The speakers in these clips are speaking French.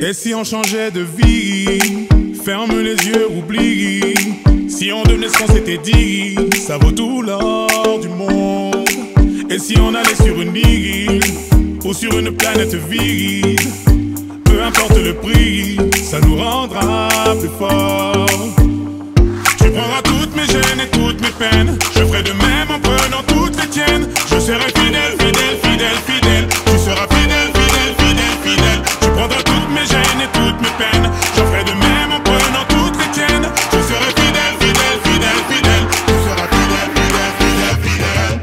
Et si on changeait de vie? Ferme les yeux, oublie. Si on devenait ce qu'on s'était dit, ça vaut tout l'or du monde. Et si on allait sur une île ou sur une planète vide, peu importe le prix, ça nous rendra plus forts. Tu prendras toutes mes gênes et toutes mes peines, je ferai de même en prenant toutes les tiennes. Je serai fidèle, fidèle, fidèle, fidèle. Tu seras fidèle, fidèle, fidèle, fidèle. Tu prendras toutes mes gênes et toutes mes peines, je ferai de même en prenant toutes les tiennes. Je serai fidèle, fidèle, fidèle, fidèle. Tu seras fidèle, fidèle, fidèle, fidèle.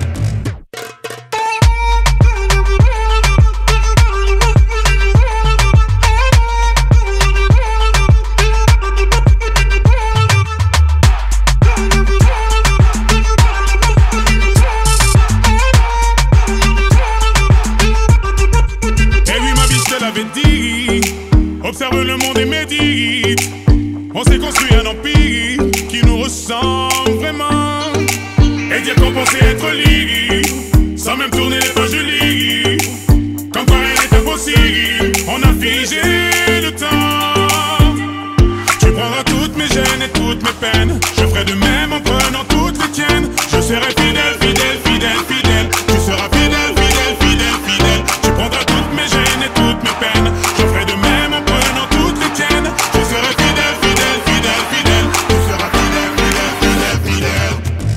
Observe le monde et médite. On s'est construit un empire qui nous ressemble vraiment. Et dire qu'on pensait être libre, sans même tourner les pages du livre. Comme quoi rien n'est impossible, on a figé le temps. Tu prendras toutes mes gênes et toutes mes peines, je ferai de même en prenant toutes les tiennes. Je serai fidèle, fidèle, fidèle, fidèle. Tu seras fidèle, fidèle, fidèle, fidèle. Tu prendras toutes mes gênes et toutes mes peines, je ferai de même en prenant toutes les tiennes. Je serai fidèle, fidèle, fidèle, fidèle. Tu seras fidèle, fidèle, fidèle, fidèle.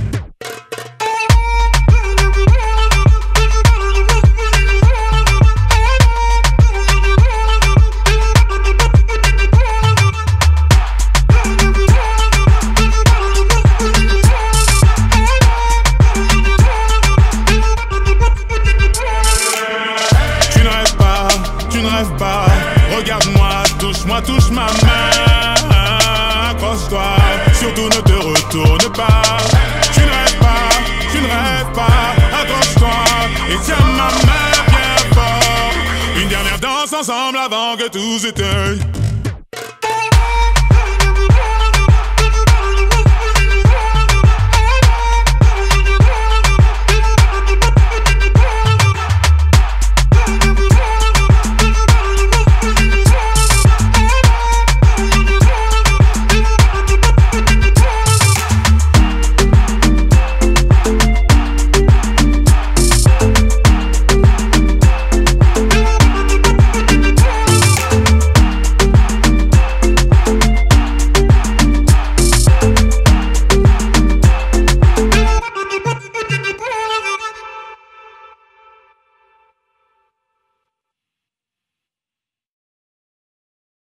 Pas. Regarde-moi, touche-moi, touche ma main. Accroche-toi, surtout ne te retourne pas. Tu ne rêves pas, tu ne rêves pas. Accroche-toi et tiens ma main bien fort. Une dernière danse ensemble avant que tout s'éteigne.